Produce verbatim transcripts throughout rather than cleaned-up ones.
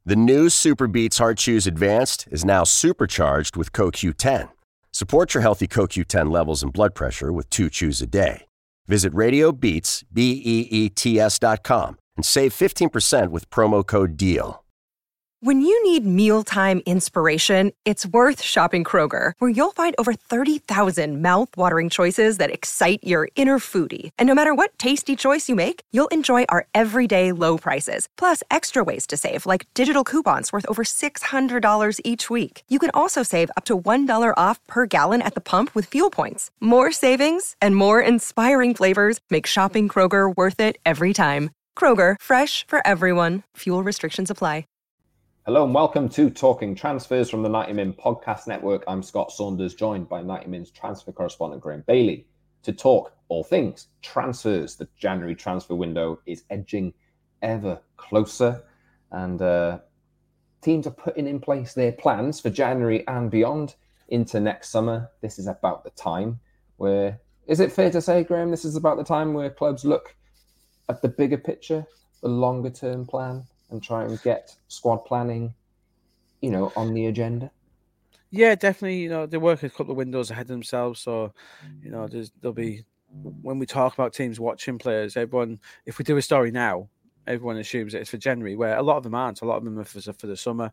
The new Super Beats Heart Chews Advanced is now supercharged with C O Q ten. Support your healthy C O Q ten levels and blood pressure with two chews a day. Visit RadioBeats, B E E T S dot com and save fifteen percent with promo code DEAL. When you need mealtime inspiration, it's worth shopping Kroger, where you'll find over thirty thousand mouth-watering choices that excite your inner foodie. And no matter what tasty choice you make, you'll enjoy our everyday low prices, plus extra ways to save, like digital coupons worth over six hundred dollars each week. You can also save up to one dollar off per gallon at the pump with fuel points. More savings and more inspiring flavors make shopping Kroger worth it every time. Kroger, fresh for everyone. Fuel restrictions apply. Hello and welcome to Talking Transfers from the ninety min Podcast Network. I'm Scott Saunders, joined by ninety min's transfer correspondent Graham Bailey to talk all things transfers. The January transfer window is edging ever closer, and uh, teams are putting in place their plans for January and beyond into next summer. This is about the time where, is it fair to say, Graham, this is about the time where clubs look at the bigger picture, the longer term plan, and try and get squad planning, you know, on the agenda? Yeah, definitely. You know, they work a couple of windows ahead of themselves. So, you know, there's, there'll be, when we talk about teams watching players, everyone, if we do a story now, everyone assumes that it's for January, where a lot of them aren't. A lot of them are for, for the summer.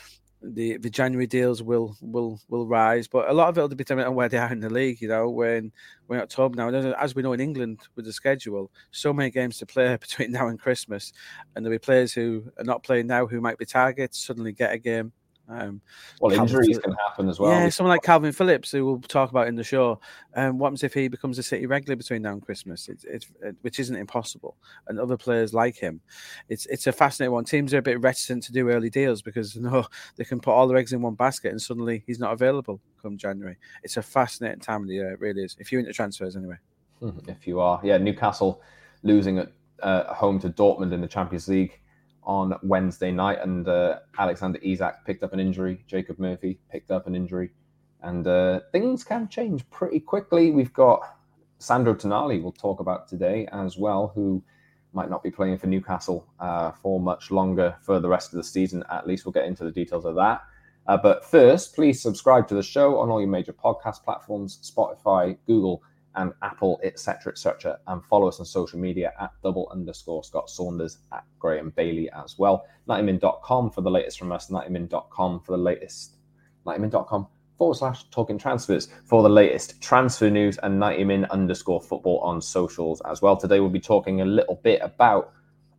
The the January deals will will will rise, but a lot of it will depend on where they are in the league. You know, when we're in October now, as we know in England with the schedule, so many games to play between now and Christmas, and there'll be players who are not playing now who might be targets suddenly get a game. Um, well, Calvin injuries Phillips, can happen as well. Yeah, someone like Calvin Phillips, who we'll talk about in the show. Um, what happens if he becomes a City regular between now and Christmas? It's, it's it, which isn't impossible. And other players like him, it's it's a fascinating one. Teams are a bit reticent to do early deals because you know they can put all their eggs in one basket, and suddenly he's not available come January. It's a fascinating time of the year, it really is. If you're into transfers, anyway. If you are, yeah. Newcastle losing at uh, home to Dortmund in the Champions League on Wednesday night, and uh, Alexander Isak picked up an injury. Jacob Murphy picked up an injury, and uh, things can change pretty quickly. We've got Sandro Tonali we'll talk about today as well, who might not be playing for Newcastle uh, for much longer for the rest of the season. At least we'll get into the details of that. Uh, but first, please subscribe to the show on all your major podcast platforms, Spotify, Google, and Apple, et cetera, et cetera, and follow us on social media at double underscore Scott Saunders, at Graham Bailey as well. ninety min dot com for the latest from us, ninety min dot com for the latest, ninety min dot com forward slash talking transfers for the latest transfer news, and ninety min underscore football on socials as well. Today we'll be talking a little bit about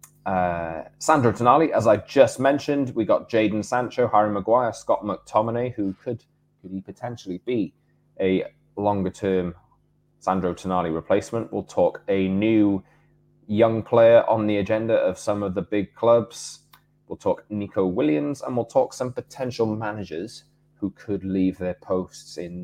uh, Sandro Tonali. As I just mentioned, we got Jadon Sancho, Harry Maguire, Scott McTominay, who could, could he potentially be a longer term Sandro Tonali replacement. We'll talk a new young player on the agenda of some of the big clubs. We'll talk Nico Williams, and we'll talk some potential managers who could leave their posts in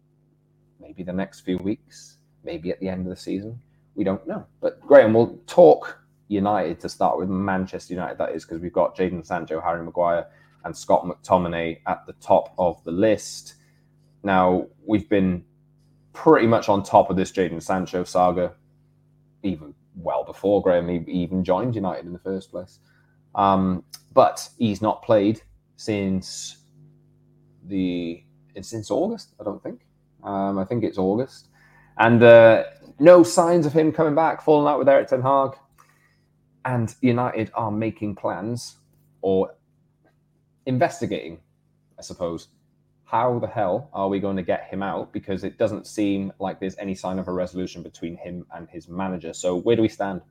maybe the next few weeks, maybe at the end of the season. We don't know. But Graham, we'll talk United to start with, Manchester United that is, because we've got Jadon Sancho, Harry Maguire, and Scott McTominay at the top of the list. Now, we've been pretty much on top of this Jadon Sancho saga, even well before Graham he even joined United in the first place. Um, but he's not played since the since August, I don't think. Um, I think it's August. And uh, no signs of him coming back, falling out with Erik ten Hag. And United are making plans, or investigating, I suppose, how the hell are we going to get him out? Because it doesn't seem like there's any sign of a resolution between him and his manager. So where do we stand?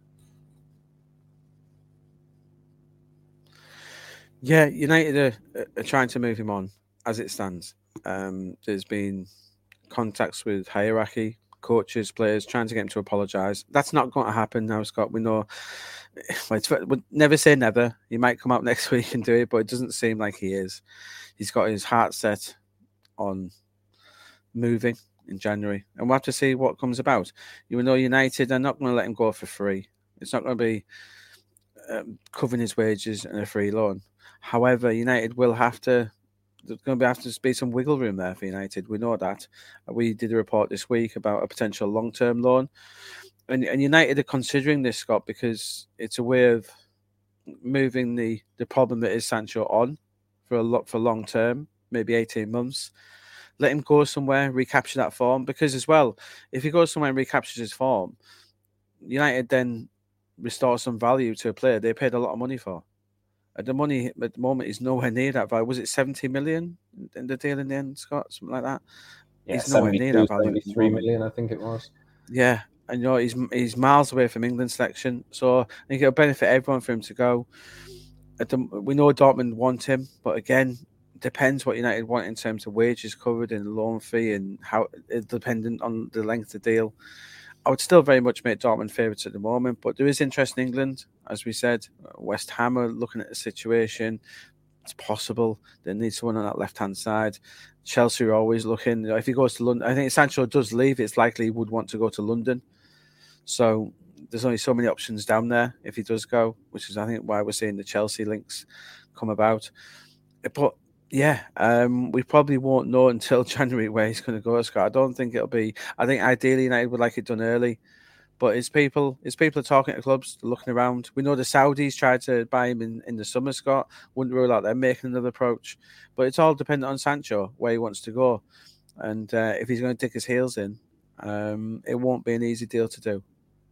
Yeah, United are, are trying to move him on as it stands. Um, there's been contacts with hierarchy, coaches, players, trying to get him to apologise. That's not going to happen now, Scott. We know. We'll never say never. He might come out next week and do it, but it doesn't seem like he is. He's got his heart set on moving in January, and we'll have to see what comes about. You know, United are not going to let him go for free. It's not going to be um, covering his wages and a free loan. However, United will have to. There's going to have to be some wiggle room there for United. We know that. We did a report this week about a potential long-term loan, and, and United are considering this, Scott, because it's a way of moving the, the problem that is Sancho on for a lot for long term, maybe eighteen months. Let him go somewhere, recapture that form. Because as well, if he goes somewhere and recaptures his form, United then restore some value to a player they paid a lot of money for. At the money at the moment is nowhere near that value. Was it seventy million in the deal in the end, Scott? Something like that? Yeah, he's nowhere near that value. seventy-three million, I think it was. Yeah, and you know he's he's miles away from England selection, so I think it'll benefit everyone for him to go. At the, we know Dortmund want him, but again, depends what United want in terms of wages covered and loan fee and how it's dependent on the length of the deal. I would still very much make Dortmund favourites at the moment, but there is interest in England, as we said. West Ham are looking at the situation. It's possible they need someone on that left-hand side. Chelsea are always looking. If he goes to London, I think if Sancho does leave, it's likely he would want to go to London. So there's only so many options down there if he does go, which is, I think, why we're seeing the Chelsea links come about. But yeah, um, we probably won't know until January where he's going to go, Scott. I don't think it'll be. I think ideally United would like it done early, but it's people. It's people are talking to clubs, looking around. We know the Saudis tried to buy him in, in the summer, Scott. Wouldn't rule out them making another approach, but it's all dependent on Sancho where he wants to go, and uh, if he's going to dig his heels in, um, it won't be an easy deal to do.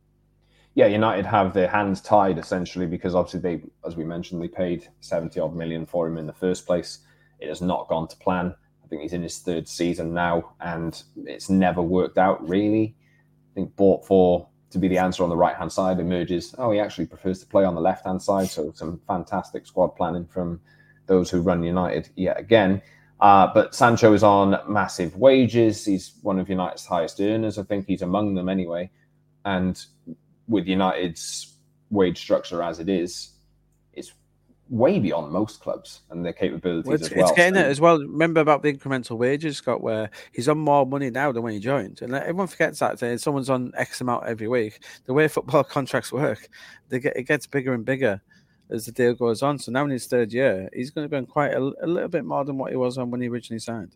Yeah, United have their hands tied essentially because obviously they, as we mentioned, they paid seventy odd million for him in the first place. It has not gone to plan. I think he's in his third season now, and it's never worked out, really. I think bought for to be the answer on the right-hand side emerges, oh, he actually prefers to play on the left-hand side, so some fantastic squad planning from those who run United yet again. Uh, but Sancho is on massive wages. He's one of United's highest earners. I think he's among them anyway. And with United's wage structure as it is, it's way beyond most clubs and their capabilities well, it's, as well. It's getting so, it as well. Remember about the incremental wages, Scott, where he's on more money now than when he joined. And everyone forgets that. If someone's on X amount every week, the way football contracts work, they get it gets bigger and bigger as the deal goes on. So now in his third year, he's going to be on quite a, a little bit more than what he was on when he originally signed.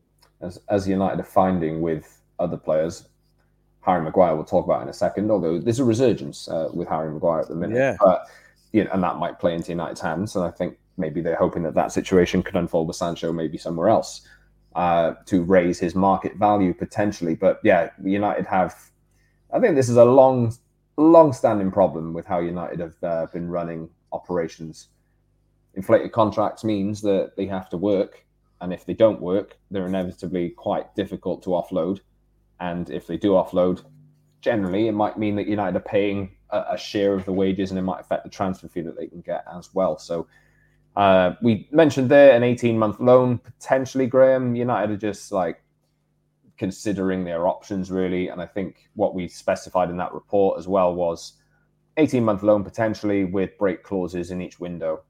As, as United are finding with other players, Harry Maguire we'll talk about in a second, although there's a resurgence uh, with Harry Maguire at the minute. Yeah. But, you know, and that might play into United's hands. And I think maybe they're hoping that that situation could unfold with Sancho maybe somewhere else uh, to raise his market value potentially. But yeah, United have, I think this is a long, long-standing problem with how United have uh, been running operations. Inflated contracts means that they have to work. And if they don't work, they're inevitably quite difficult to offload. And if they do offload, generally, it might mean that United are paying a, a share of the wages and it might affect the transfer fee that they can get as well. So uh, we mentioned there an eighteen-month loan, potentially, Graham. United are just like considering their options, really. And I think what we specified in that report as well was eighteen-month loan potentially with break clauses in each window.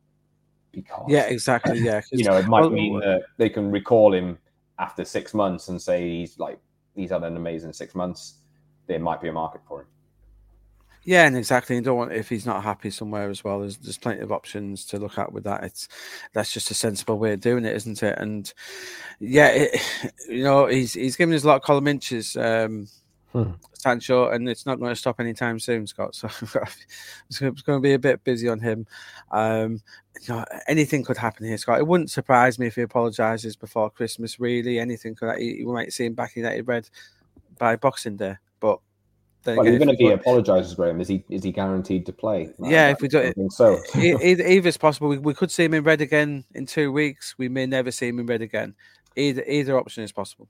Because, yeah, exactly. Yeah, you know, it might well, mean that they can recall him after six months and say he's like, he's had an amazing six months. There might be a market for him. Yeah, and exactly. You don't want if he's not happy somewhere as well. There's there's plenty of options to look at with that. It's that's just a sensible way of doing it, isn't it? And yeah, it, you know, he's he's given us a lot of column inches, um, hmm. Sancho, and it's not going to stop anytime soon, Scott. So it's going to be a bit busy on him. Um, you know, anything could happen here, Scott. It wouldn't surprise me if he apologises before Christmas. Really, anything could. We might see him back in United red by Boxing Day, but. Well, again, even if, if he apologises, Graham, is he is he guaranteed to play? Like, yeah, if we do it, so either, either is possible. We, we could see him in red again in two weeks. We may never see him in red again. Either either option is possible.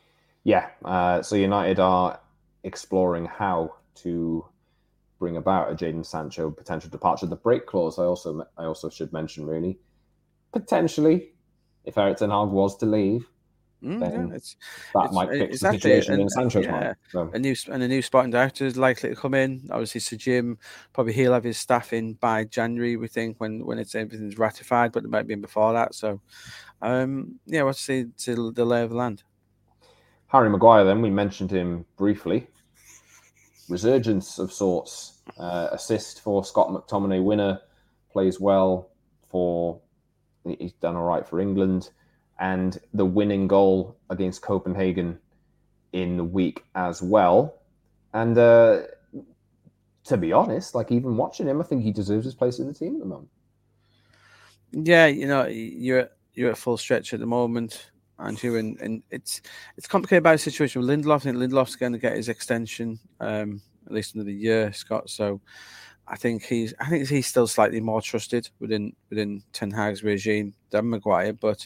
Yeah. Uh, so United are exploring how to bring about a Jadon Sancho potential departure. The break clause, I also I also should mention, really, potentially, if Erik ten Hag was to leave. Mm, yeah, it's, that it's, might fix exactly. the situation and, in Sancho's yeah. mind. So. A new and a new sporting director is likely to come in. Obviously, Sir Jim probably he'll have his staff in by January. We think when when it's everything's ratified, but it might be in before that. So, um, yeah, we'll see till the lay of the land. Harry Maguire, then we mentioned him briefly. Resurgence of sorts. Uh, assist for Scott McTominay, winner, plays well for. He's done all right for England. And the winning goal against Copenhagen in the week as well. And uh, to be honest, like even watching him, I think he deserves his place in the team at the moment. Yeah, you know, you're you're at full stretch at the moment, aren't you? And and it's it's complicated by the situation with Lindelof. I think Lindelof's going to get his extension, um, at least another year, Scott. So I think he's I think he's still slightly more trusted within within Ten Hag's regime than Maguire. But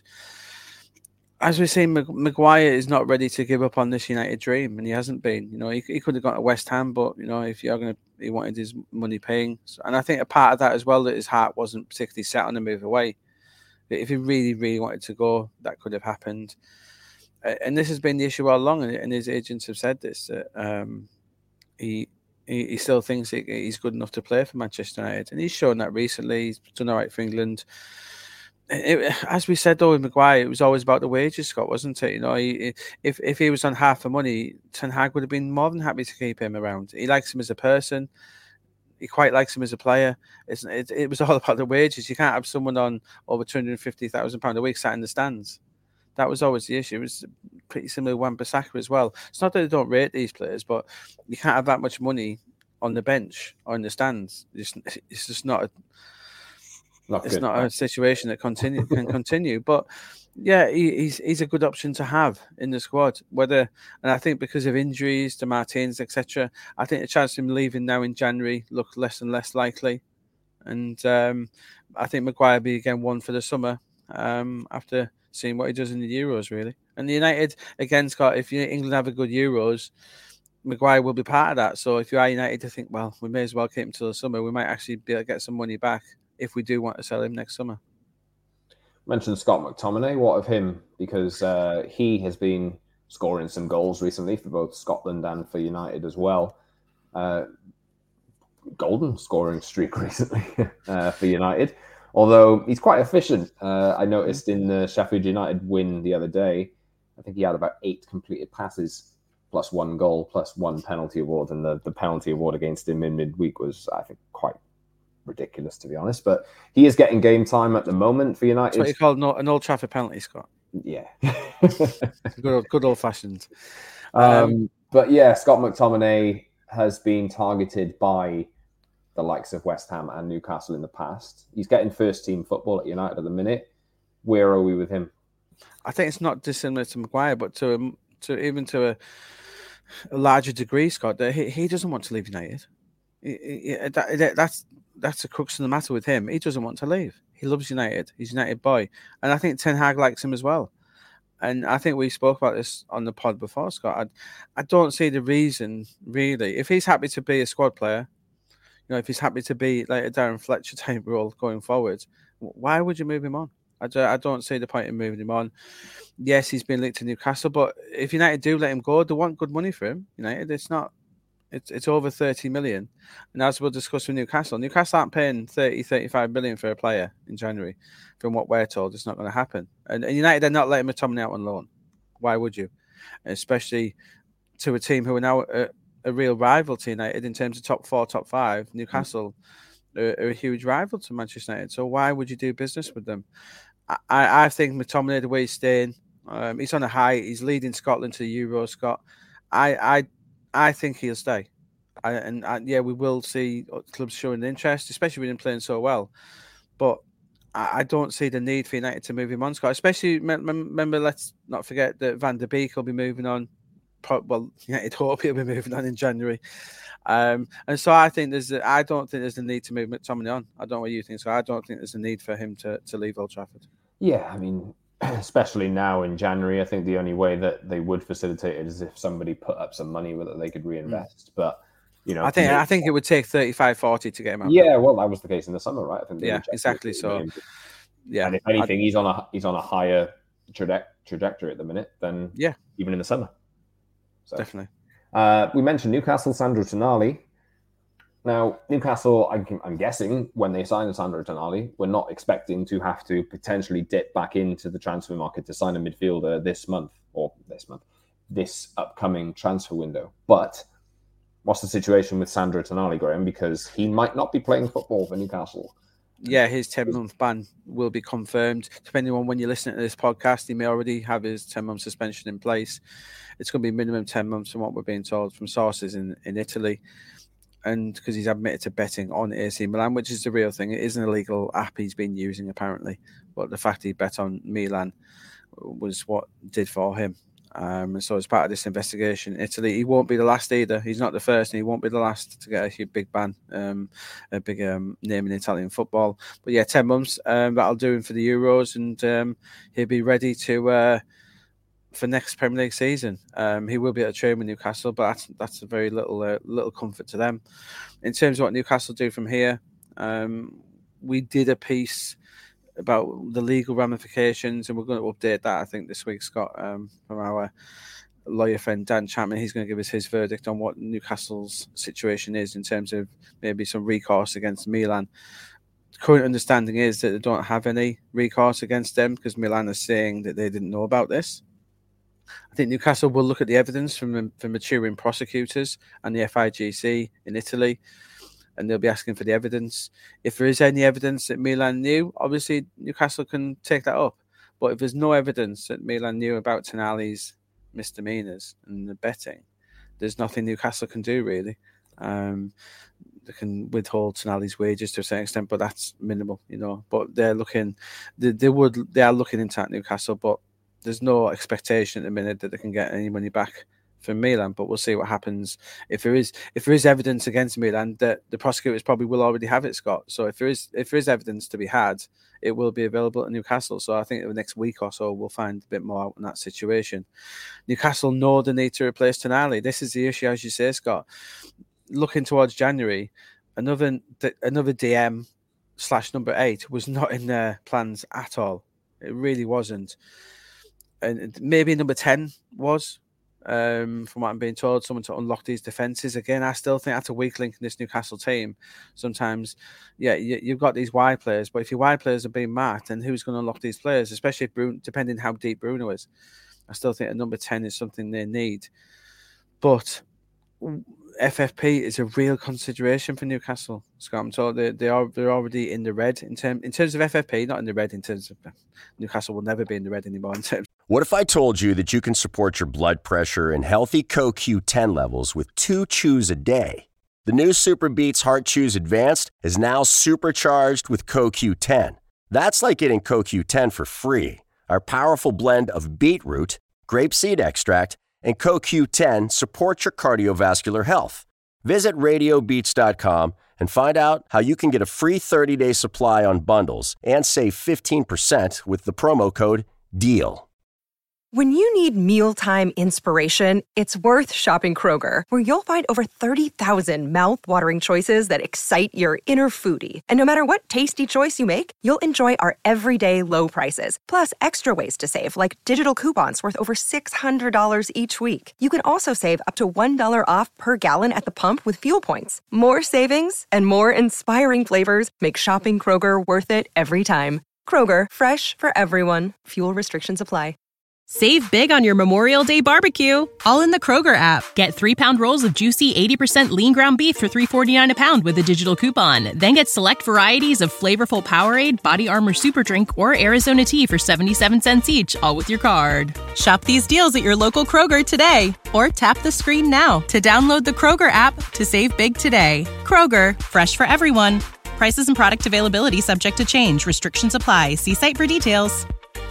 as we see, Maguire is not ready to give up on this United dream, and he hasn't been. You know, he, he could have gone to West Ham, but you know, if you're going to, he wanted his money paying, and I think a part of that as well that his heart wasn't particularly set on the move away. If he really, really wanted to go, that could have happened. And this has been the issue all along, and his agents have said this that um, he, he he still thinks he's good enough to play for Manchester United, and he's shown that recently. He's done all right for England. It, as we said though with Maguire, it was always about the wages, Scott, wasn't it? You know, he, if if he was on half the money, Ten Hag would have been more than happy to keep him around. He likes him as a person. He quite likes him as a player. It's, it, it was all about the wages. You can't have someone on over two hundred fifty thousand pounds a week sat in the stands. That was always the issue. It was pretty similar to Wan-Bissaka as well. It's not that they don't rate these players, but you can't have that much money on the bench or in the stands. It's, it's just not a Not it's good, not right? a situation that continue can continue, but yeah, he, he's he's a good option to have in the squad. Whether and I think because of injuries to Martins, et cetera, I think the chance of him leaving now in January looks less and less likely. And um, I think Maguire will be again one for the summer um, after seeing what he does in the Euros, really. And the United again, Scott, if you, England have a good Euros, Maguire will be part of that. So if you are United to think, well, we may as well keep him till the summer, we might actually be able to get some money back if we do want to sell him next summer. Mentioned Scott McTominay. What of him? Because uh, he has been scoring some goals recently for both Scotland and for United as well. Uh, golden scoring streak recently uh, for United. Although he's quite efficient. Uh, I noticed in the Sheffield United win the other day, I think he had about eight completed passes, plus one goal, plus one penalty award. And the, the penalty award against him in midweek was, I think, quite ridiculous, to be honest. But he is getting game time at the moment for United. That's what you call an Old Trafford penalty, Scott. Yeah. good, good old-fashioned. Um, um, but yeah, Scott McTominay has been targeted by the likes of West Ham and Newcastle in the past. He's getting first-team football at United at the minute. Where are we with him? I think it's not dissimilar to Maguire, but to a, to even to a, a larger degree, Scott, that he, he doesn't want to leave United. He, he, that, that, that's that's the crux of the matter with him. He doesn't want to leave. He loves United. He's a United boy. And I think Ten Hag likes him as well. And I think we spoke about this on the pod before, Scott. I, I don't see the reason, really. If he's happy to be a squad player, you know, if he's happy to be like a Darren Fletcher type role going forward, why would you move him on? I don't, I don't see the point in moving him on. Yes, he's been linked to Newcastle, but if United do let him go, they want good money for him. United, it's not, it's it's over thirty million. And as we'll discuss with Newcastle, Newcastle aren't paying thirty, thirty-five million for a player in January. From what we're told, it's not going to happen. And, and United are not letting McTominay out on loan. Why would you? Especially to a team who are now a, a real rival to United in terms of top four, top five. Newcastle are, are a huge rival to Manchester United. So why would you do business with them? I, I think McTominay, the way he's staying, um, he's on a high. He's leading Scotland to the Euro, Scott. I I, I think he'll stay. I, and I, yeah, we will see clubs showing interest, especially with him playing so well. But I, I don't see the need for United to move him on, Scott. Especially, remember, let's not forget that Van der Beek will be moving on. Well, United hope he'll be moving on in January. Um, and so I think there's, a, I don't think there's a need to move McTominay on. I don't know what you think. So I don't think there's a need for him to, to leave Old Trafford. Yeah, I mean, especially now in January, I think the only way that they would facilitate it is if somebody put up some money that they could reinvest. Mm. But you know, I think I think it would take thirty-five, forty to get him out. Yeah, well, that was the case in the summer, right? I think yeah, exactly. So, million. yeah, and if anything, I'd... he's on a he's on a higher traje- trajectory at the minute than yeah, even in the summer. So. Definitely. Uh, we mentioned Newcastle, Sandro Tonali. Now, Newcastle, I'm, I'm guessing, when they signed Sandro Tonali, we're not expecting to have to potentially dip back into the transfer market to sign a midfielder this month, or this month, this upcoming transfer window. But what's the situation with Sandro Tonali, Graham? Because he might not be playing football for Newcastle. Yeah, his ten-month ban will be confirmed. Depending on when you're listening to this podcast, he may already have his ten-month suspension in place. It's going to be minimum ten months from what we're being told from sources in, in Italy. and because he's admitted to betting on A C Milan, which is the real thing. It is an illegal app he's been using apparently, but the fact he bet on Milan was what did for him. Um, and so as part of this investigation, Italy, he won't be the last either. He's not the first, and he won't be the last to get a huge big ban, um, a big um, name in Italian football. But yeah, ten months, um, that'll do him for the Euros, and um, he'll be ready to uh, for next Premier League season. Um, he will be at a train with Newcastle, but that's that's a very little uh, little comfort to them. In terms of what Newcastle do from here, um, we did a piece about the legal ramifications, and we're going to update that, I think, this week, Scott, um, from our lawyer friend Dan Chapman. He's going to give us his verdict on what Newcastle's situation is in terms of maybe some recourse against Milan. The current understanding is that they don't have any recourse against them because Milan is saying that they didn't know about this. I think Newcastle will look at the evidence from, from maturing prosecutors and the F I G C in Italy, and they'll be asking for the evidence. If there is any evidence that Milan knew, obviously Newcastle can take that up. But if there's no evidence that Milan knew about Tonali's misdemeanours and the betting, there's nothing Newcastle can do, really. Um, they can withhold Tonali's wages to a certain extent, but that's minimal, you know. But they're looking, they, they would, they are looking into Newcastle, but there's no expectation at the minute that they can get any money back from Milan, but we'll see what happens. If there is if there is evidence against Milan, that the prosecutors probably will already have it, Scott. So if there is if there is evidence to be had, it will be available at Newcastle. So I think in the next week or so we'll find a bit more out in that situation. Newcastle know the need to replace Tonali. This is the issue, as you say, Scott. Looking towards January, another another D M slash number eight was not in their plans at all. It really wasn't. And maybe number ten was. Um, from what I'm being told, someone to unlock these defences. Again, I still think that's a weak link in this Newcastle team. Sometimes, yeah, you, you've got these wide players, but if your wide players are being marked, then who's going to unlock these players, especially if Bruno, depending how deep Bruno is. I still think a number ten is something they need. But F F P is a real consideration for Newcastle, Scott. I'm told they, they are, they're already in the red in, term, in terms of F F P, not in the red in terms of Newcastle will never be in the red anymore in terms. What if I told you that you can support your blood pressure and healthy C O Q ten levels with two chews a day? The new Super Beats Heart Chews Advanced is now supercharged with C O Q ten. That's like getting C O Q ten for free. Our powerful blend of beetroot, grapeseed extract, and C O Q ten supports your cardiovascular health. Visit radio beats dot com and find out how you can get a free thirty-day supply on bundles and save fifteen percent with the promo code DEAL. When you need mealtime inspiration, it's worth shopping Kroger, where you'll find over thirty thousand mouth-watering choices that excite your inner foodie. And no matter what tasty choice you make, you'll enjoy our everyday low prices, plus extra ways to save, like digital coupons worth over six hundred dollars each week. You can also save up to one dollar off per gallon at the pump with fuel points. More savings and more inspiring flavors make shopping Kroger worth it every time. Kroger, fresh for everyone. Fuel restrictions apply. Save big on your Memorial Day barbecue, all in the Kroger app. Get three-pound rolls of juicy eighty percent lean ground beef for three forty-nine a pound with a digital coupon. Then get select varieties of flavorful Powerade, Body Armor Super Drink, or Arizona tea for seventy-seven cents each, all with your card. Shop these deals at your local Kroger today, or tap the screen now to download the Kroger app to save big today. Kroger, fresh for everyone. Prices and product availability subject to change. Restrictions apply. See site for details.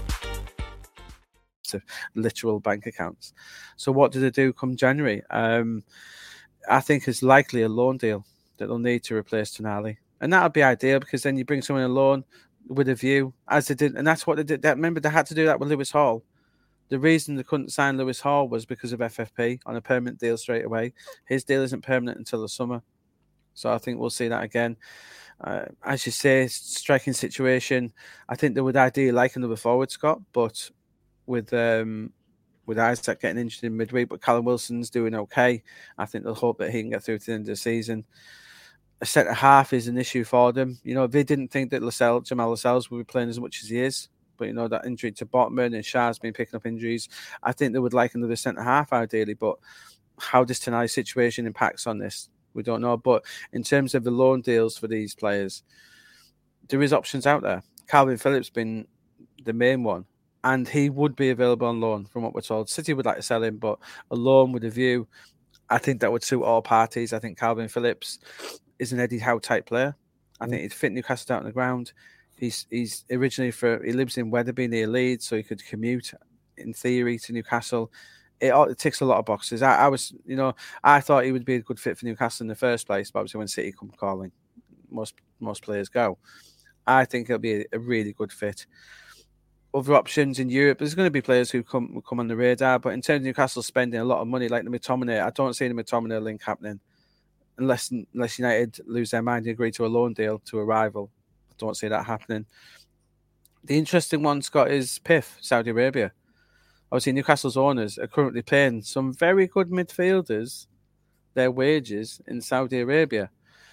Of literal bank accounts. So what do they do come January? Um, I think it's likely a loan deal that they'll need to replace Tonali. And that would be ideal because then you bring someone on loan with a view, as they did. And that's what they did. Remember, they had to do that with Lewis Hall. The reason they couldn't sign Lewis Hall was because of F F P on a permanent deal straight away. His deal isn't permanent until the summer. So I think we'll see that again. Uh, as you say, striking situation. I think they would ideally like another forward, Scott, but with um, with Isaac getting injured in midweek, but Callum Wilson's doing okay. I think they'll hope that he can get through to the end of the season. A centre half is an issue for them. You know, they didn't think that Lascelles, Jamal Lascelles would be playing as much as he is, but you know, that injury to Botman and Shah's been picking up injuries. I think they would like another centre half ideally, but how does tonight's situation impacts on this? We don't know. But in terms of the loan deals for these players, there is options out there. Calvin Phillips been the main one, and he would be available on loan from what we're told. City would like to sell him, but a loan with a view. I think that would suit all parties. I think Calvin Phillips is an Eddie Howe type player. I mm. think he'd fit Newcastle out on the ground. He's he's originally for he lives in Wetherby near Leeds, so he could commute in theory to Newcastle. It, it ticks a lot of boxes. I, I was, you know, I thought he would be a good fit for Newcastle in the first place, but obviously when City come calling, most most players go. I think it'll be a, a really good fit. Other options in Europe, there's going to be players who come will come on the radar, but in terms of Newcastle spending a lot of money, like the McTominay, I don't see the McTominay link happening unless unless United lose their mind and agree to a loan deal to a rival. I don't see that happening. The interesting one, Scott, is P I F, Saudi Arabia. Obviously, Newcastle's owners are currently paying some very good midfielders their wages in Saudi Arabia.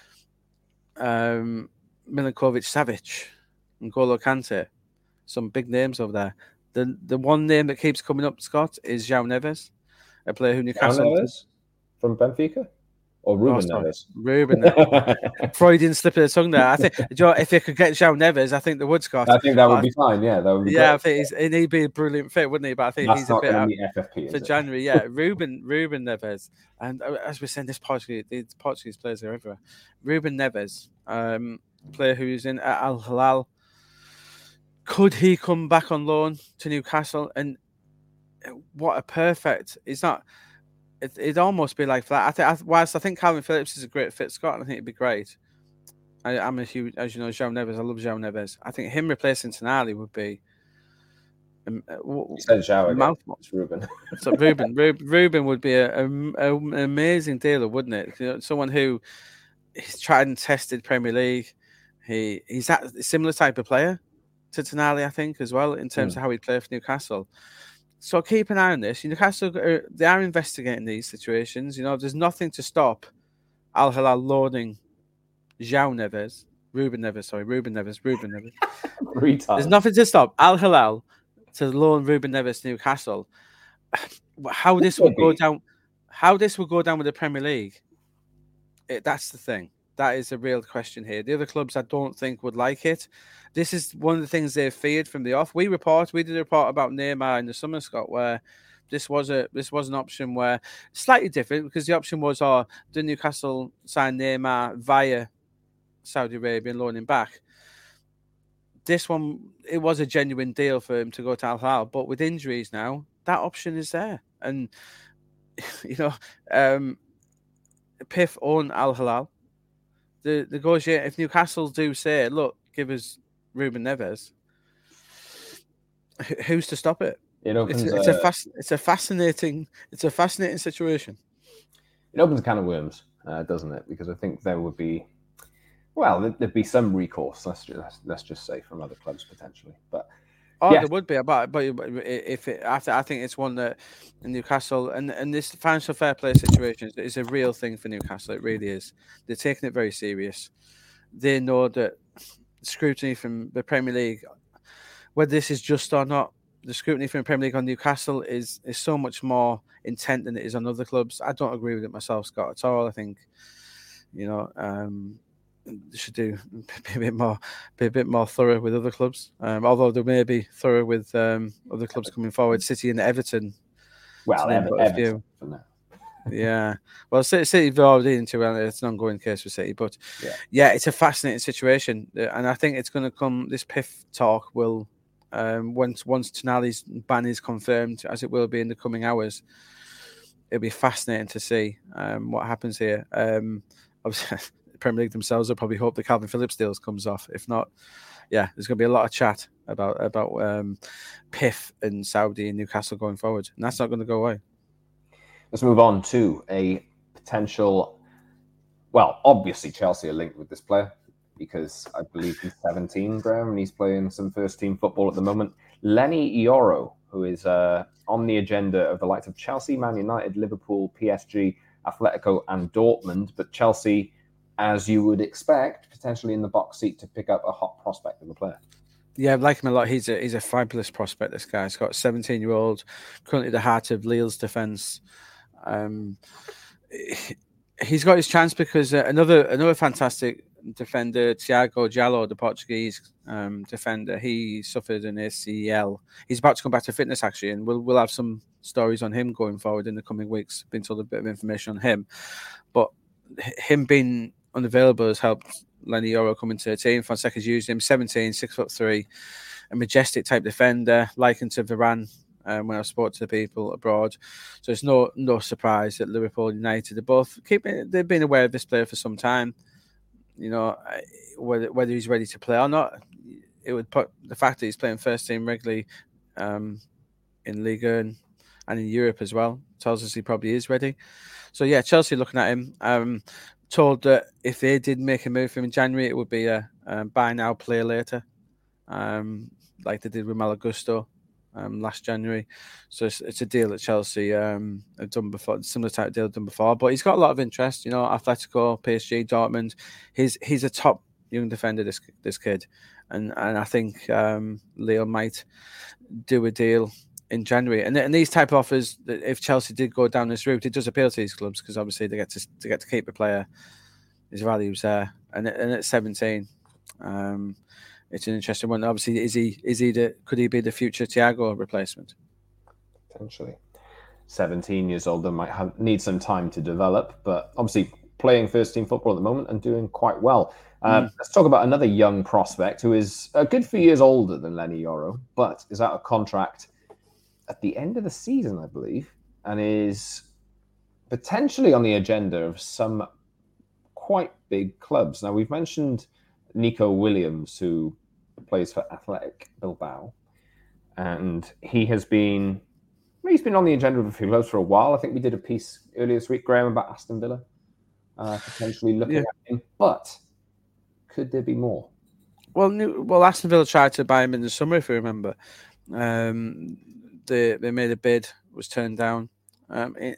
Um, Milinkovic-Savic, N'Golo Kante, some big names over there. The the one name that keeps coming up, Scott, is João Neves, a player who Newcastle... João Neves from Benfica? Or Ruben oh, Neves? Ruben Neves. Freudian slip of the tongue there. I think you know, if you could get João Neves, I think they would, Scott. I think that would be fine, yeah. That would be yeah, great. I think he's, he'd be a brilliant fit, wouldn't he? But I think That's he's a bit out F F P, for January. Yeah, Ruben Ruben Neves. And as we're saying, this Portuguese, these Portuguese players are everywhere. Ruben Neves, um, player who's in Al Hilal. Could he come back on loan to Newcastle? And what a perfect... He's not... It, it'd almost be like that. I think, I, whilst I think Calvin Phillips is a great fit, Scott, and I think it'd be great. I, I'm a huge, as you know, João Neves. I love João Neves. I think him replacing Tonali would be. Um, uh, you said João again. It's Ruben. So Ruben, Ruben, Ruben would be a, a, a, an amazing dealer, wouldn't it? You know, someone who he's tried and tested Premier League. He he's that similar type of player to Tonali, I think, as well in terms mm. of how he'd play for Newcastle. So keep an eye on this. Newcastle, are, they are investigating these situations. You know, there's nothing to stop Al Hilal loaning João Neves, Ruben Neves, sorry, Ruben Neves, Ruben Neves. There's nothing to stop Al Hilal to loan Ruben Neves to Newcastle. How this would go down, how this would go down with the Premier League, it, that's the thing. That is a real question here. The other clubs, I don't think, would like it. This is one of the things they've feared from the off. We report, we did a report about Neymar in the summer, Scott, where this was a this was an option where slightly different because the option was, oh, did Newcastle sign Neymar via Saudi Arabia and loan him back? This one, it was a genuine deal for him to go to Al Hilal, but with injuries now, that option is there. And you know, um, P I F own Al Hilal. The negotiate if Newcastle do say, look, give us Ruben Neves, who's to stop it? It opens, it's, it's uh, a fast, it's a fascinating, it's a fascinating situation. It opens a can of worms, uh, doesn't it? Because I think there would be, well, there'd be some recourse. Let's just let's just say from other clubs potentially, but. Oh, yes. There would be, but but if it after, I think it's one that in Newcastle and, and this financial fair play situation is a real thing for Newcastle. It really is. They're taking it very serious. They know that scrutiny from the Premier League, whether this is just or not, the scrutiny from the Premier League on Newcastle is is so much more intent than it is on other clubs. I don't agree with it myself, Scott, at all. I think, you know. Um, should do be a bit more, be a bit more thorough with other clubs. Um, although they may be thorough with um, other clubs coming forward, City and Everton. Well, Ever- Everton. Yeah. Well, City, City have already into it. It's an ongoing case for City, but yeah. yeah, it's a fascinating situation, and I think it's going to come. This P I F talk will, um, once once Tonali's ban is confirmed, as it will be in the coming hours. It'll be fascinating to see um, what happens here. Um, obviously. Premier League themselves will probably hope the Calvin Phillips deal comes off. If not, yeah, there's going to be a lot of chat about about um, P I F and Saudi and Newcastle going forward, and that's not going to go away. Let's move on to a potential. Well, obviously Chelsea are linked with this player because I believe he's seventeen, Graham, and he's playing some first team football at the moment. Lenny Ioro, who is uh, on the agenda of the likes of Chelsea, Man United, Liverpool, P S G, Atletico, and Dortmund, but Chelsea, as you would expect, potentially in the box seat to pick up a hot prospect of a player. Yeah, I like him a lot. He's a he's a fabulous prospect, this guy. He's got a seventeen-year-old, currently the heart of Lille's defence. Um, he's got his chance because uh, another another fantastic defender, Thiago Jallo, the Portuguese um, defender, he suffered an A C L. He's about to come back to fitness, actually, and we'll we'll have some stories on him going forward in the coming weeks. Been told a bit of information on him, but him being unavailable has helped Lenny Yoro come into the team. Fonseca's used him. seventeen, six foot three, a majestic type defender, likened to Varane. Um, when I spoke to the people abroad, so it's no no surprise that Liverpool United are both keeping. They've been aware of this player for some time. You know, whether whether he's ready to play or not, it would put the fact that he's playing first team regularly um, in Liga and, and in Europe as well tells us he probably is ready. So yeah, Chelsea looking at him. Um, told that if they did make a move for him in January, it would be a um, buy now, play later, um, like they did with Malo Gusto. Um, last January, so it's, it's a deal that Chelsea um, have done before, similar type of deal done before. But he's got a lot of interest, you know. Atletico, P S G, Dortmund. He's he's a top young defender. This this kid, and and I think um, Leo might do a deal in January. And and these type of offers, if Chelsea did go down this route, it does appeal to these clubs because obviously they get to to get to keep a player. His value's there, and and at seventeen. Um, It's an interesting one. Obviously, is he is he the could he be the future Thiago replacement? Potentially, seventeen years old, and might have need some time to develop. But obviously, playing first team football at the moment and doing quite well. Um, mm. Let's talk about another young prospect who is a good few years older than Lenny Yoro, but is out of contract at the end of the season, I believe, and is potentially on the agenda of some quite big clubs. Now, we've mentioned Nico Williams, who plays for Athletic Bilbao, and he has been he's been on the agenda of a few clubs for a while. I think we did a piece earlier this week, Graham, about Aston Villa uh, potentially looking yeah. at him. But could there be more? Well, new, well, Aston Villa tried to buy him in the summer, if you remember. Um, they they made a bid, was turned down. Um, it,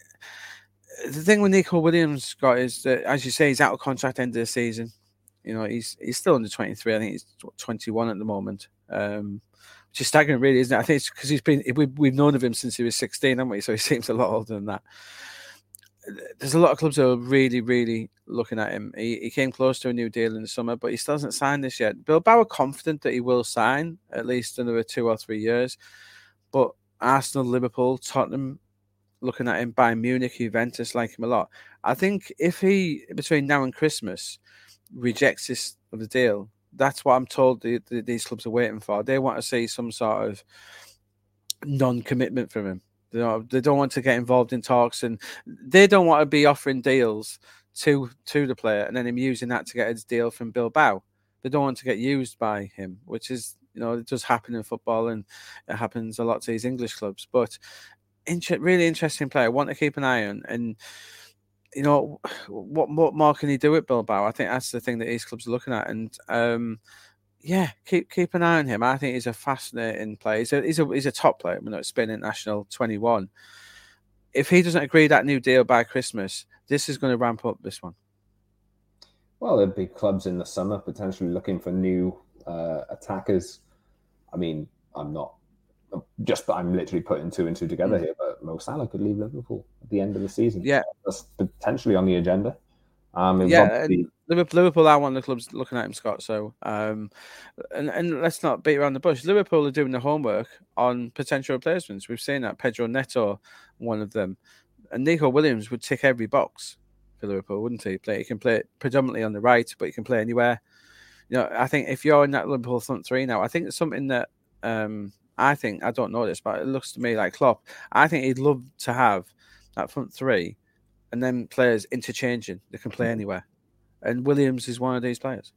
the thing with Nico Williams, Scott, is that, as you say, he's out of contract end of the season. You know, he's he's still under twenty-three. I think he's twenty-one at the moment, um, which is staggering, really, isn't it? I think it's because he's been we've, we've known of him since he was sixteen, haven't we? So he seems a lot older than that. There's a lot of clubs that are really, really looking at him. He, he came close to a new deal in the summer, but he still hasn't signed this yet. Bilbao are confident that he will sign at least another two or three years. But Arsenal, Liverpool, Tottenham, looking at him, Bayern Munich, Juventus like him a lot. I think if he, between now and Christmas, rejects this of the deal, that's what I'm told the, the, these clubs are waiting for. They want to see some sort of non-commitment from him. You know, they don't want to get involved in talks, and they don't want to be offering deals to to the player and then him using that to get his deal from Bilbao. They don't want to get used by him, which is, you know, it does happen in football, and it happens a lot to these English clubs. But inter- really interesting player. I want to keep an eye on, and you know, what, what more can he do at Bilbao? I think that's the thing that these clubs are looking at. And um, yeah, keep keep an eye on him. I think he's a fascinating player. He's a he's a, he's a top player. You know, it's Spain International twenty-one. If he doesn't agree that new deal by Christmas, this is going to ramp up this one. Well, there'd be clubs in the summer potentially looking for new uh, attackers. I mean, I'm not just I'm literally putting two and two together mm. here, but Mo Salah could leave Liverpool at the end of the season. Yeah, that's potentially on the agenda. Um, yeah, obviously... Liverpool are one of the clubs looking at him, Scott. So, um, and and let's not beat around the bush. Liverpool are doing the homework on potential replacements. We've seen that Pedro Neto, one of them, and Nico Williams would tick every box for Liverpool, wouldn't he? Play, he can play predominantly on the right, but he can play anywhere. You know, I think if you're in that Liverpool front three now, I think it's something that um, I think I don't know this, but it looks to me like Klopp. I think he'd love to have that front three, and then players interchanging. They can play anywhere. And Williams is one of these players.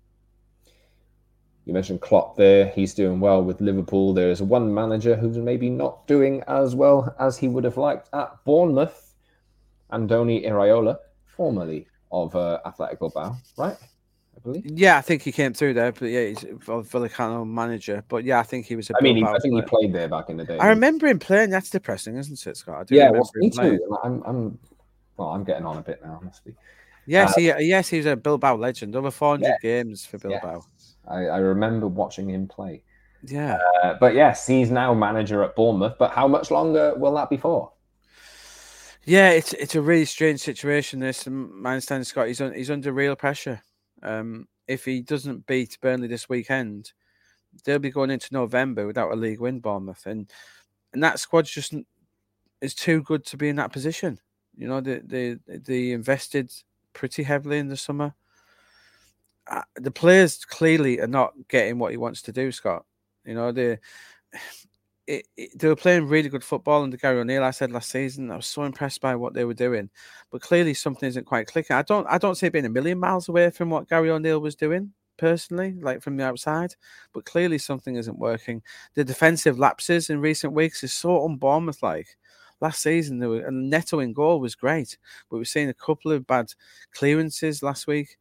You mentioned Klopp there. He's doing well with Liverpool. There's one manager who's maybe not doing as well as he would have liked at Bournemouth. Andoni Iraola, formerly of uh, Athletic Bilbao, right? I believe. Yeah, I think he came through there. But yeah, he's a Vallecano manager. But yeah, I think he was a I mean, he, Bilbao I think player. he played there back in the day. I remember him playing. That's depressing, isn't it, Scott? I do yeah, remember well, me him playing. too. I'm, I'm, well, I'm getting on a bit now, must be. Yes, uh, he, yes, he's a Bilbao legend. Over four hundred yes, games for Bilbao. Yes. I, I remember watching him play. Yeah. Uh, but yes, he's now manager at Bournemouth. But how much longer will that be for? Yeah, it's it's a really strange situation. This, my understanding, Scott, he's un, he's under real pressure. Um, if he doesn't beat Burnley this weekend, they'll be going into November without a league win, Bournemouth, and and that squad's just is too good to be in that position. You know, they they they invested pretty heavily in the summer. Uh, the players clearly are not getting what he wants to do, Scott. You know, they it, it, they were playing really good football under Gary O'Neill. I said last season, I was so impressed by what they were doing, but clearly something isn't quite clicking. I don't I don't see it being a million miles away from what Gary O'Neill was doing personally, like from the outside, but clearly something isn't working. The defensive lapses in recent weeks is so un-Bournemouth like. Last season, there were, and Neto in goal was great, but we've seen a couple of bad clearances last week.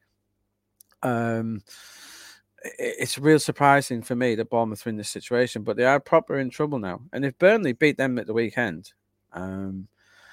Um, it's real surprising for me that Bournemouth are in this situation, but they are proper in trouble now. And if Burnley beat them at the weekend, um,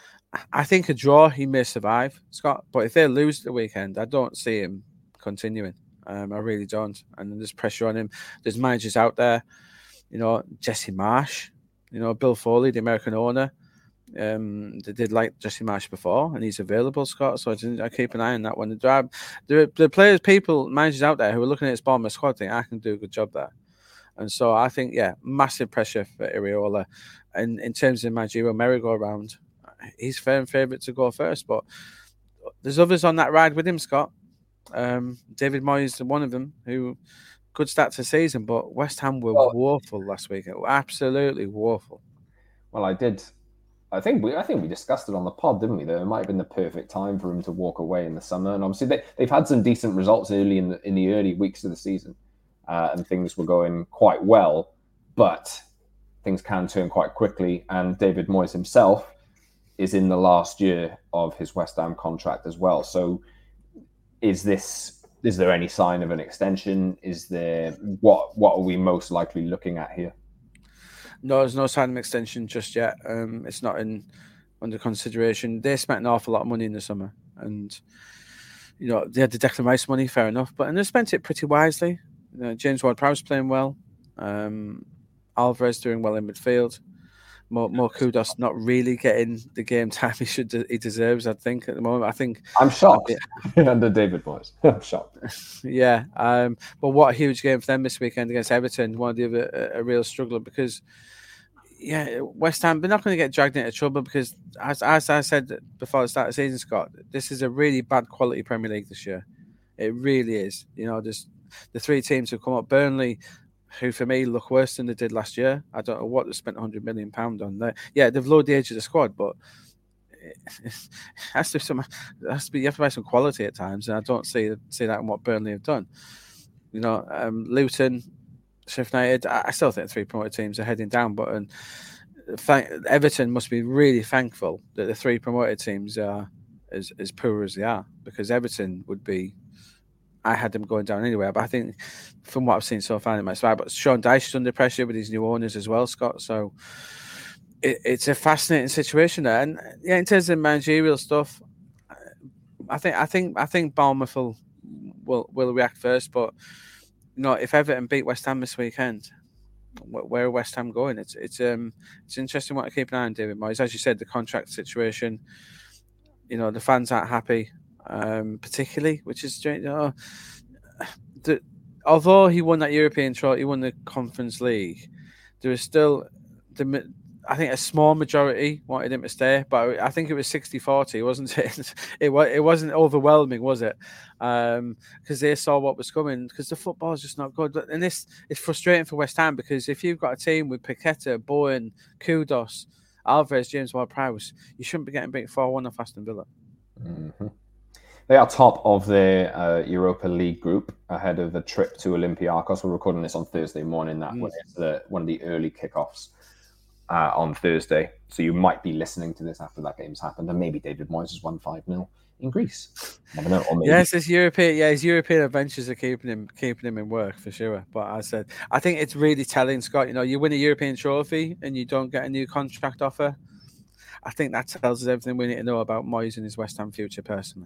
I think a draw he may survive, Scott. But if they lose at the weekend, I don't see him continuing. Um, I really don't. And there's pressure on him. There's managers out there, you know, Jesse Marsh, you know, Bill Foley, the American owner. Um, they did like Jesse Marsh before, and he's available, Scott. So I, I keep an eye on that one. There are, the players, people, managers out there who are looking at his Bournemouth squad, think I can do a good job there. And so I think, yeah, massive pressure for Iraola. And in terms of managerial merry-go-round, he's firm favourite to go first. But there's others on that ride with him, Scott. Um, David Moyes, one of them, who could start the season, but West Ham were oh. woeful last week. Absolutely woeful. Well, I did. I think we I think we discussed it on the pod, didn't we? That it might have been the perfect time for him to walk away in the summer. And obviously they, they've had some decent results early in the in the early weeks of the season. Uh, and things were going quite well. But things can turn quite quickly. And David Moyes himself is in the last year of his West Ham contract as well. So is this is there any sign of an extension? Is there what what are we most likely looking at here? No, there's no sign of extension just yet. Um, it's not in under consideration. They spent an awful lot of money in the summer, and you know they had the Declan Rice money, fair enough, but and they spent it pretty wisely. You know, James Ward-Prowse playing well, um, Alvarez doing well in midfield. Mo, Mo Kudus not really getting the game time he should he deserves. I think at the moment. I think I'm shocked under David Moyes. I'm shocked. Yeah, um, but what a huge game for them this weekend against Everton. One of the other a, a real struggler because. Yeah, West Ham, they're not going to get dragged into trouble because, as, as I said before the start of the season, Scott, this is a really bad quality Premier League this year. It really is. You know, there's the three teams who come up. Burnley, who for me look worse than they did last year. I don't know what they spent one hundred million pounds on. There. Yeah, they've lowered the age of the squad, but it has to be some. It has to be, you have to buy some quality at times, and I don't see see that in what Burnley have done. You know, um, Luton. Sheffield United, I still think three promoted teams are heading down, but um, thank, Everton must be really thankful that the three promoted teams are as, as poor as they are, because Everton would be, I had them going down anyway, but I think from what I've seen so far, it might survive. But Sean Dyche is under pressure with his new owners as well, Scott, so it, it's a fascinating situation there. And yeah, in terms of managerial stuff, I think I think I think Bournemouth will will, will react first, but you know, if Everton beat West Ham this weekend, where are West Ham going? It's it's um it's interesting what to keep an eye on, David Moyes. As you said, the contract situation, you know, the fans aren't happy, um, particularly, which is you know, the, although he won that European trophy, he won the Conference League. There is still the. I think a small majority wanted him to stay, but I think it was sixty forty, wasn't it? It was. It wasn't overwhelming, was it? Because um, they saw what was coming. Because the football is just not good, and this is frustrating for West Ham because if you've got a team with Paqueta, Bowen, Kudus, Alvarez, James Ward-Prowse, you shouldn't be getting beat four one off Aston Villa. Mm-hmm. They are top of their uh, Europa League group ahead of a trip to Olympiacos. We're recording this on Thursday morning. That mm. is the, one of the early kickoffs. Uh, on Thursday, so you might be listening to this after that game's happened, and maybe David Moyes has won five nil in Greece. Never know. Or maybe. Yes, his European, yeah, his European adventures are keeping him keeping him in work for sure. But I said, I think it's really telling, Scott. You know, you win a European trophy and you don't get a new contract offer. I think that tells us everything we need to know about Moyes and his West Ham future, personally.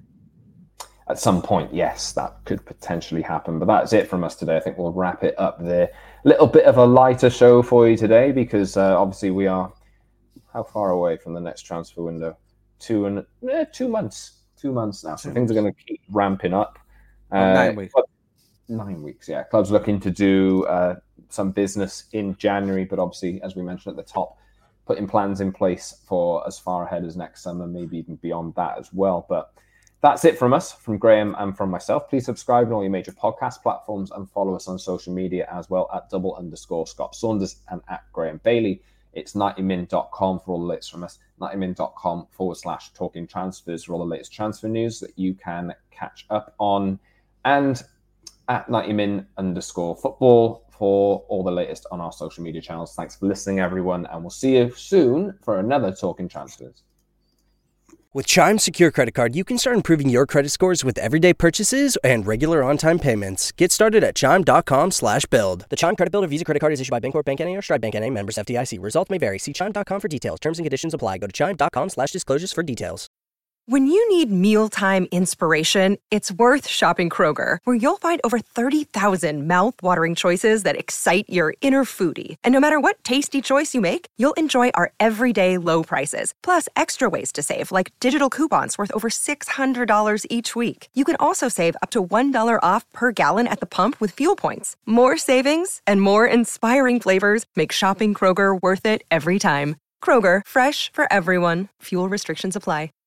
At some point, yes, that could potentially happen. But that's it from us today. I think we'll wrap it up there. Little bit of a lighter show for you today because uh, obviously we are how far away from the next transfer window? Two and eh, two months, two months now. So two things months. Are going to keep ramping up. Uh, nine weeks. Nine weeks, yeah. Clubs looking to do uh, some business in January, but obviously, as we mentioned at the top, putting plans in place for as far ahead as next summer, maybe even beyond that as well. But that's it from us, from Graham and from myself. Please subscribe on all your major podcast platforms and follow us on social media as well at double underscore Scott Saunders and at Graham Bailey. It's ninety min dot com for all the latest from us. ninety min dot com forward slash talking transfers for all the latest transfer news that you can catch up on. And at ninety min underscore football for all the latest on our social media channels. Thanks for listening, everyone, and we'll see you soon for another Talking Transfers. With Chime Secure Credit Card, you can start improving your credit scores with everyday purchases and regular on-time payments. Get started at chime.com slash build. The Chime Credit Builder Visa Credit Card is issued by Bancorp Bank N A or Stride Bank N A, members F D I C. Results may vary. See chime dot com for details. Terms and conditions apply. Go to chime.com slash disclosures for details. When you need mealtime inspiration, it's worth shopping Kroger, where you'll find over thirty thousand mouth-watering choices that excite your inner foodie. And no matter what tasty choice you make, you'll enjoy our everyday low prices, plus extra ways to save, like digital coupons worth over six hundred dollars each week. You can also save up to one dollar off per gallon at the pump with fuel points. More savings and more inspiring flavors make shopping Kroger worth it every time. Kroger, fresh for everyone. Fuel restrictions apply.